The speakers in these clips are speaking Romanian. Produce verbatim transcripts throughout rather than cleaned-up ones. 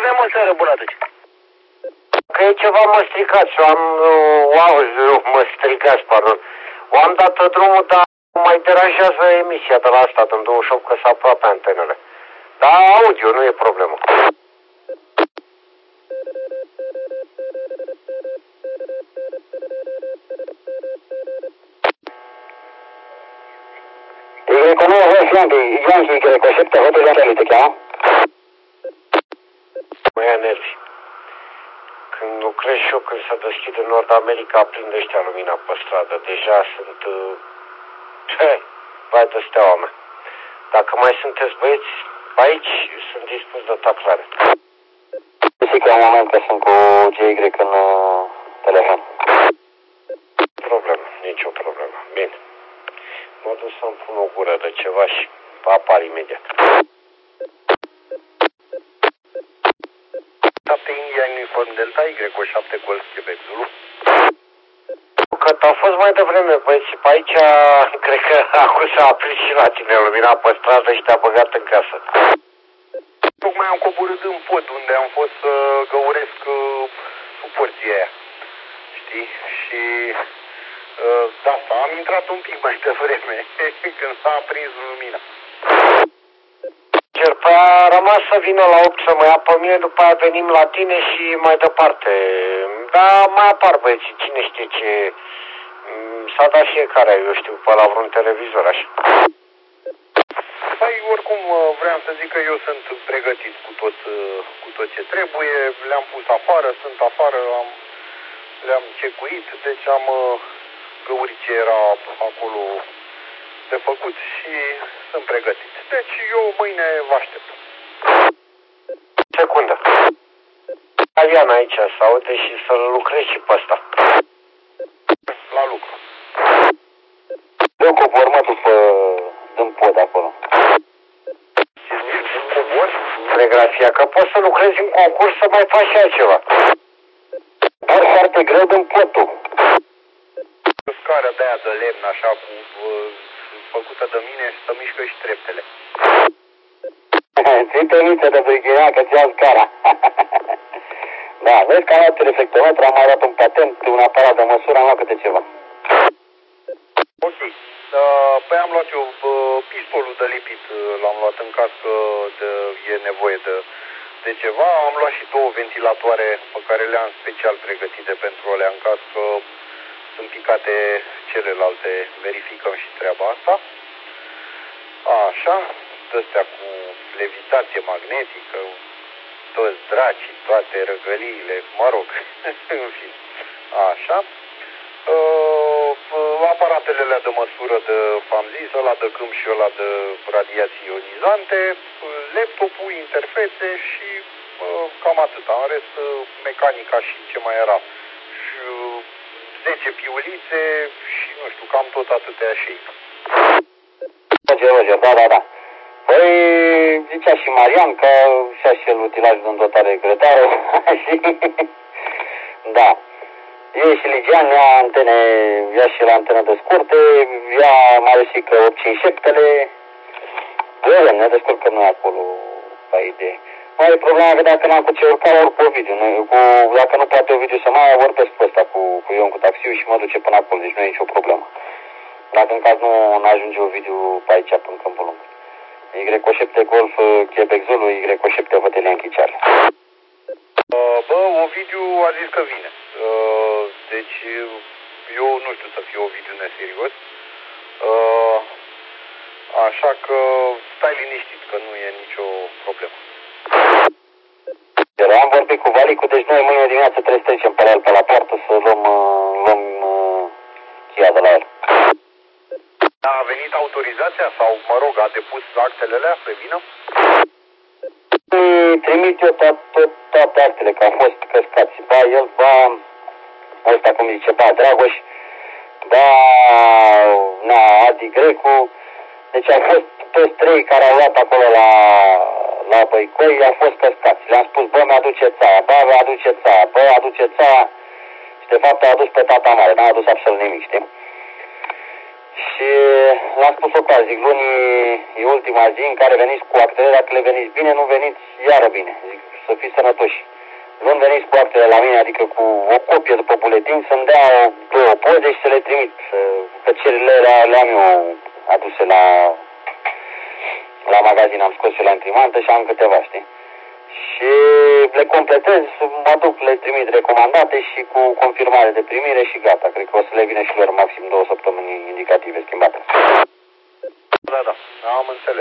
aveam o seară bună atunci. Că e ceva mă stricat și am, wow, mă stricat, pardon. O am dat drumul, dar mai deranjează emisia de la asta, din douăzeci și opt, că s-a aproape antenele. Dar audio, nu e problemă. Y nouă West Yankee, Yankee, que reconcepte Hotel Yankee, te cheamă? Mă ia nervi. Când lucrez și eu, când se deschide Nord America, aprind ăștia lumina pe stradă. Deja sunt... Uh, vai de steaua mea. Dacă mai sunteți băieți aici, sunt dispus de taclare. Zic că în moment că sunt cu G Y în uh, telefon. Problemă, nicio problemă. Bine. Mă duc să-mi pun o gură de ceva și apar imediat. șapte India Uniform Delta, Y șapte Golf Quebec Zulu. Că a fost mai devreme, băieți, pe aici, cred că acum s-a aprins și la tine lumina pe stradă și te-a băgat în casă. Tocmai am coborât în pod, unde am fost să găuresc uh, suporții aia, știi? Și uh, de asta am intrat un pic mai devreme, când s-a aprins lumina. Păi a rămas să vină la opt să mă ia pe mine, după aia venim la tine și mai departe. Dar mai apar băieții, cine știe ce... S-a dat fiecare, eu știu, pe la vreun televizor, așa. Păi, oricum, vreau să zic că eu sunt pregătit cu tot, cu tot ce trebuie, le-am pus afară, sunt afară, am, le-am cecuit, deci am găurit ce era acolo de făcut și sunt pregătit. Deci eu mâine vă aștept. Secundă. Ian aici să aude și să-l lucrez și pe ăsta. La lucru. Eu cobor, mă duc în pod acolo. Cobor? Telegrafia, că poți să lucrezi în concurs să mai faci și altceva. Dar foarte greu din pod tu. O scară de aia de lemn, așa, cu, uh, făcută de mine și să mișcă și treptele. Ții tăniță de brighinea că ți-a scara. Da, vezi că am luat reflectometru, am mai luat un patent, un aparat de măsură, am luat câte ceva. Ok. Uh, păi am luat eu uh, pistolul de lipit, uh, l-am luat în caz că de, e nevoie de, de ceva. Am luat și două ventilatoare pe care le-am special pregătite pentru alea în caz că sunt picate celelalte, verificăm și treaba asta. Așa, de-astea cu levitație magnetică, toți dracii, toate răgăliile, mă rog, în fine. Așa. Uh, aparatele alea de măsură de, v-am zis, ăla de câmp și ăla de radiații ionizante, laptopul, interfețe și uh, cam atât. În rest, mecanica și ce mai era. Și uh, zece piulițe și nu știu, cam tot atâtea și Roger, Roger, da, da, da. Păi, zicea și Marian că și-a și el utilajul de îndotare grătară și da. E și Ligian, ia antene, ia și la antenă de scurte, ia mai ales și că opt cinci șaptele. Eu ne descurcăm noi acolo, pe idee. Mai e problema că dacă n-am cu ce urca, ori pe Ovidiu. Cu, dacă nu poate Ovidiu să mai vorbesc pe ăsta cu, cu Ion, cu taxiul și mă duce până acolo, deci nu e nicio problemă. Dacă în caz nu, nu ajunge Ovidiu pe aici, până Câmpul Lung. Y șapte Golf Quebec Zulu, Y șapte Hotel Yankee Charlie. Uh, bă, Ovidiu a zis că vine. Uh, deci, eu nu știu să fiu Ovidiu neserios. Uh, așa că stai liniștit, că nu e nicio problemă. Eu am vorbit cu Valicu, deci noi mâine dimineață trebuie să trecem pe la el pe la poartă să luăm, luăm uh, cheia de la el. A venit autorizația sau, mă rog, a depus actele alea să vină? Trimit eu to to toate actele, că au fost căscați. Ba el, ba ăsta, cum zice, ba Dragoș, ba na, Adi Grecu. Deci au fost toți trei care au luat acolo la, la Băicoi, au fost căscați. Le-am spus, bă, mi-aduceți aia, bă, mi-aduceți aia, bă, aduceți aia. Și de fapt au adus pe tata mare, n-a adus absolut nimic, știi? Și l-am spus-o ca, zic, luni e ultima zi în care veniți cu actele, dacă le veniți bine, nu veniți iară bine. Zic, să fiți sănătoși. Luni veniți cu actele la mine, adică cu o copie după buletin, să-mi dea două poze și să le trimit. Că cererile le-am eu aduse la, la magazin, am scos eu la imprimantă și am câteva, știi? Și le completez, mă duc, le trimit recomandate și cu confirmare de primire și gata. Cred că o să le vină și lor maxim două săptămâni indicative schimbate. Da, da, am înțeles.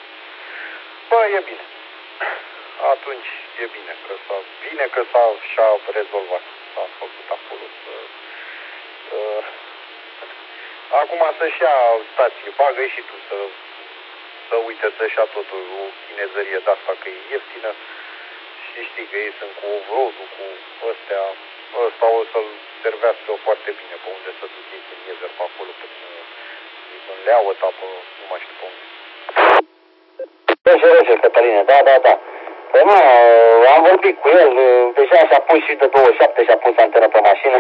Bă, e bine. Atunci e bine că s-a, bine că s-a și-a rezolvat. S-a făcut acolo să... Uh, acum să-și ia stație, bagă-i și tu să, să uite să-și ia totul o chinezărie de-asta că e ieftină. Și știi că ei sunt cu off-road-ul, cu ăstea, ăsta o să-l servească foarte bine pe unde să duc ei prin Iezer pe acolo, prin, prin Leauă, tapă, nu mai știu pe unde. Roger, Roger, Cătăline, da, da, da. Păi nu, am vorbit cu el, deja și-a pus și de douăzeci și șapte și-a pus antenă pe mașină.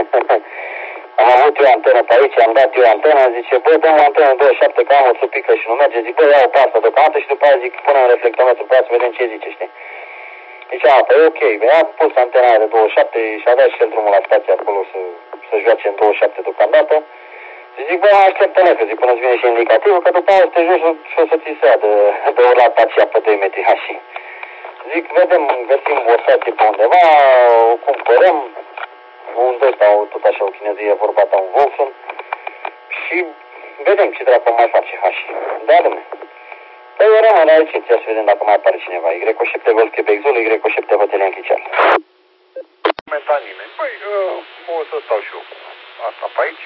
Am avut eu antenă pe aici, am dat eu antenă, zice, bă, dăm o antenă douăzeci și șapte, că am o țupică și nu merge, zic, bă, iau o pasă deocamdată și după aia zic, pune în reflectometru pe aia să vedem ce zice, știi? Zicea, păi ok, mi-a pus antena de douăzeci și șapte și a dat și el drumul la stație acolo să, să joace în douăzeci și șapte deocamdată. Și zic, bă, așteptă-ne, că zic, până îți vine și indicativul, că după aia o să te joci și o să ți se ia de, de urlat aceea pe doi metri hași. Zic, vedem, găsim o stație pe undeva, o cumpărăm, un ăsta, tot așa, o chinezie vorba ta, un Volkswagen, și vedem ce dracu mai face hași. Da, dom'le. Păi rămân la recepția să vedem dacă mai apare cineva. Y cu șapte Golf Quebec Zulu, Y cu șapte Hotel Închicial. Momentan nimeni. Păi, uh, o să stau și eu cu asta pe aici.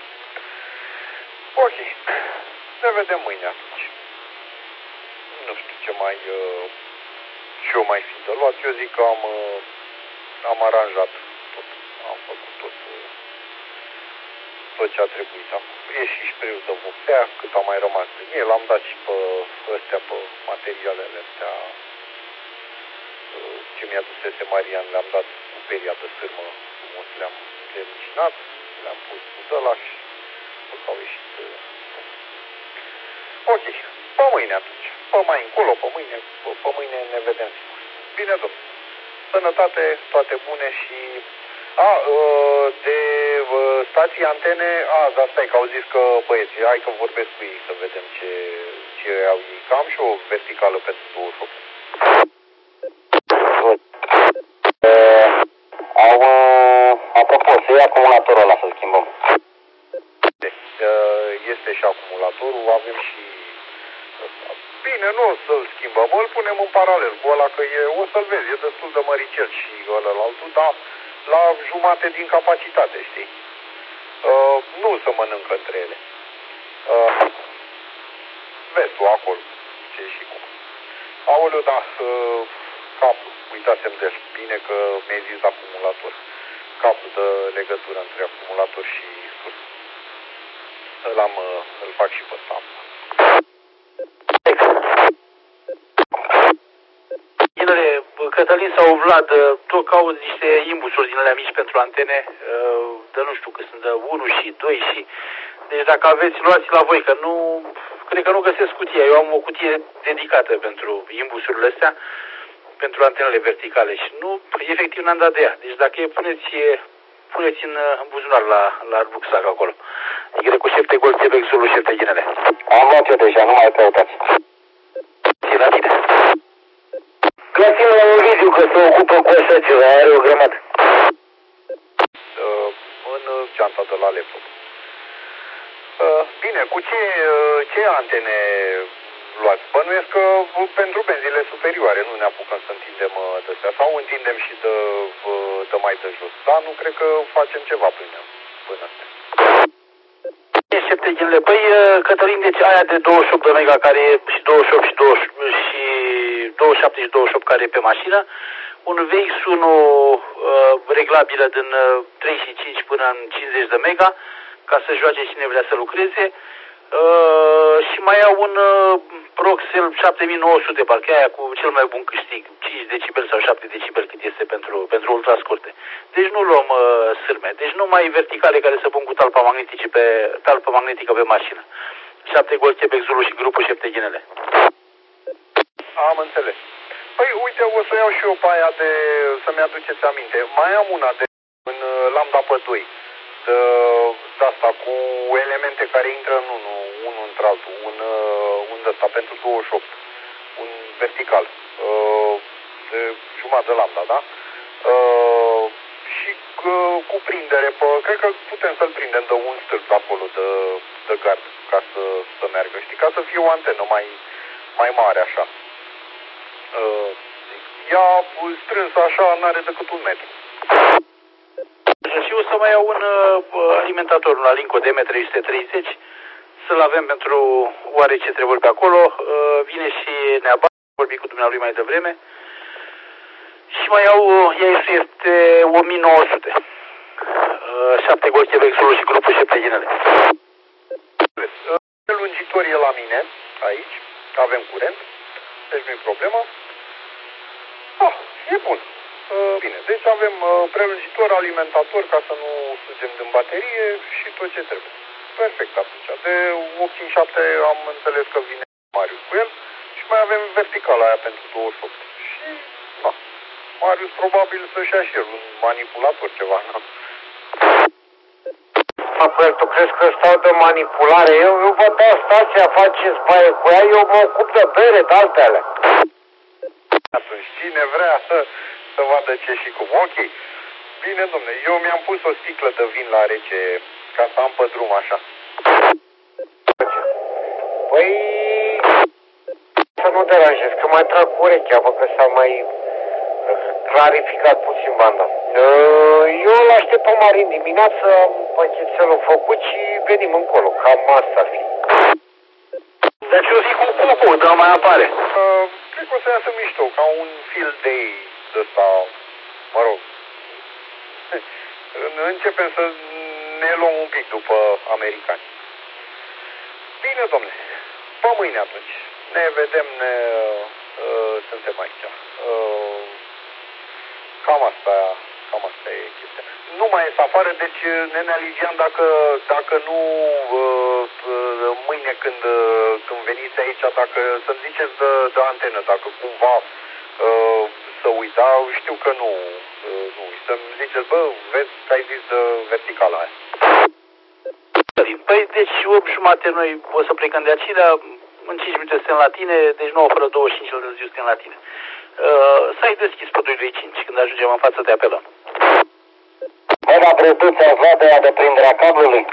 Ok. Ne vedem mâine atunci. Nu știu ce mai... Uh, ce o mai fi de luat. Eu zic că am, uh, am aranjat tot. Am făcut tot... Uh, tot ce a trebuit acum. E și șpriul de vopsea, cât a mai rămas din el. Am dat și pe ăstea, pe materialele astea ce mi-a dusese Marian, le-am dat cu peria de sârmă, frumos le-am terminat, le-am pus cu ăla și după că au ieșit. Ok, pe mâine atunci, pe mai încolo, pe mâine, pe, pe mâine ne vedem sigur. Bine, domnule, sănătate, toate bune și... A, de stații antene, a, dar stai că au zis că băieții, hai că vorbesc cu ei să vedem ce, ce au ei. Că am și o verticală pentru douăzeci și opt. Uh, au, uh, apropo, să iei acumulatorul ăla să schimbăm. Uh, este și acumulatorul, avem și... Bine, nu o să-l schimbăm, îl punem în paralel cu ăla, că e, o să-l vezi, e destul de măricel și ăla la altul, dar la jumate din capacitate, știi? Uh, nu se mănâncă între ele. Uh, vezi tu acolo, ce și cum. Aoleu, da, uh, cablu, uitasem de el. Bine că mi-ai zis de acumulator. Cablu de legătură între acumulator și sus. Îl am, uh, îl fac și pe ăsta. Inele, Cătălin sau Vlad, tot caut niște imbusuri din alea mici pentru antene, de nu știu că sunt de unu și doi și... Deci dacă aveți, luați la voi, că nu... Cred că nu găsesc cutia. Eu am o cutie dedicată pentru imbusurile astea, pentru antenele verticale și nu, efectiv n-am dat de ea. Deci dacă e, puneți, puneți în, în buzunar la, la rucsac acolo. Y cu șapte Golf Quebec Zulu șapte ginele. Am luat eu deja, nu mai căutați. Zi la tine. Găsim la un video că se ocupă cu așa ceva, are o grămadă. Uh, în geanta de la laptop. Uh, bine, cu ce, uh, ce antene luați? Bănuiesc că pentru benzile superioare nu ne apucăm să întindem uh, de astea sau întindem și de, uh, de mai de jos. Dar nu cred că facem ceva până, până astea. șapte ginele. Păi, Cătălin, deci aia de douăzeci și opt de mega care e și douăzeci și opt și douăzeci și douăzeci și șapte și douăzeci și opt care e pe mașină, un V X unu uh, reglabilă din uh, treizeci și cinci până în cincizeci de mega, ca să joace cine vrea să lucreze, uh, și mai au un uh, Proxel șapte mii nouă sute, parcă aia cu cel mai bun câștig, cinci decibeli sau șapte decibeli cât este pentru, pentru ultrascurte. Deci nu luăm uh, sârme, deci numai verticale care se pun cu talpa magnetică pe, talpa magnetică pe mașină. șapte Golf Quebec Zulu și grupul șapte ginele. Am înțeles. Păi uite, o să iau și eu pe aia de, să-mi aduceți aminte. Mai am una de în lambda pe doi. De, de asta cu elemente care intră în unul, unul într-altul, un, un de ăsta pentru douăzeci și opt, un vertical, de jumătate de lambda, da? Și cu prindere, pe, cred că putem să-l prindem de un stâlp acolo de, de gard, ca să, să meargă, știi, ca să fie o antenă mai, mai mare așa. Ea strânsă așa n-are decât un metru. Și eu să mai iau un uh, alimentator, un Alinco D M trei sute treizeci, să-l avem pentru oarece treburi pe acolo. Uh, vine și Neaba, vorbi cu dumnealui mai devreme. Și mai iau, uh, ea este o mie nouă sute. Uh, șapte goche vexulul și grupul și pleginele. Uh, lungitor e la mine, aici, avem curent, deci nu-i problemă. Ah, e bun. Uh, bine, deci avem uh, prelungitor, alimentator ca să nu sugem din baterie și tot ce trebuie. Perfect atunci. De opt cinci șapte am înțeles că vine Marius cu el și mai avem verticala aia pentru douăzeci și opt. Și, da, Marius probabil să-și ia și el un manipulator ceva, nu? Apoi, tu crezi că stau de manipulare? Eu, eu vă dau stația, faceți baie cu ea, eu mă ocup de bere, de altele. Atunci, cine vrea să, să vadă ce și cum. Ok. Bine, domne, eu mi-am pus o sticlă de vin la rece ca să am pe drum așa. Păi, să nu deranjez, că mai trag cu urechea, vă că s-a mai clarificat puțin banda. Eu îl aștept pe Marin dimineață, am pachetelul făcut și venim încolo, cam asta ar fi. Deci eu zic cu cucu, dar mai apare. Uh, cred că o să iasă mișto, ca un field day de ăsta, mă rog. Începem să ne luăm un pic după americani. Bine, domne, pe mâine atunci. Ne vedem, ne, uh, suntem aici. Uh, cam asta, cam asta e chestia. Nu mai este afară, deci nenea Ligian, dacă, dacă nu uh, uh, mâine când, uh, când veniți aici, dacă să-mi ziceți de, de antenă, dacă cumva uh, să uita, știu că nu, uh, nu, să-mi ziceți, bă, vezi că ai zis de verticala aia. Păi, deci opt jumate noi o să plecăm de aici, dar în cinci minute suntem la tine, deci nouă fără douăzeci și cinci de zi suntem la tine. Uh, să ai deschis pe doi doi cinci, când ajungem în față te apelăm. Bă, dar pretuța vadă ea de prinderea cablului?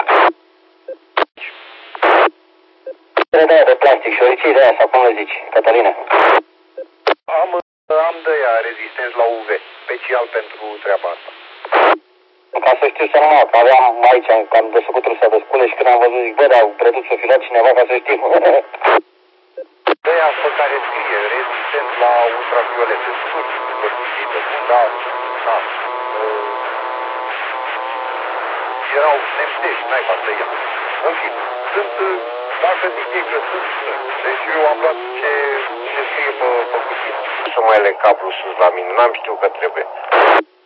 De aia de plastic, șoricii de aia, sau cum le zici, Cătăline? Am, am de ea rezistenți la U V, special pentru treaba asta. Ca să știu să nu mă, că aveam aici, am desfăcut trusa de scule și când am văzut, zic, bă, dar pretuța o fi luat cineva ca să știu. De aia pe care scrie rezistent la ultraviolete, sus, părțuțită, da, da. Erau nemtești, n-ai față ea. În fine, sunt, dacă zic ei că sunt, sunt. Deci eu am luat ce, ce scrie pe, pe cutie. Să mai leg cablu sus la mine, n-am știut că trebuie.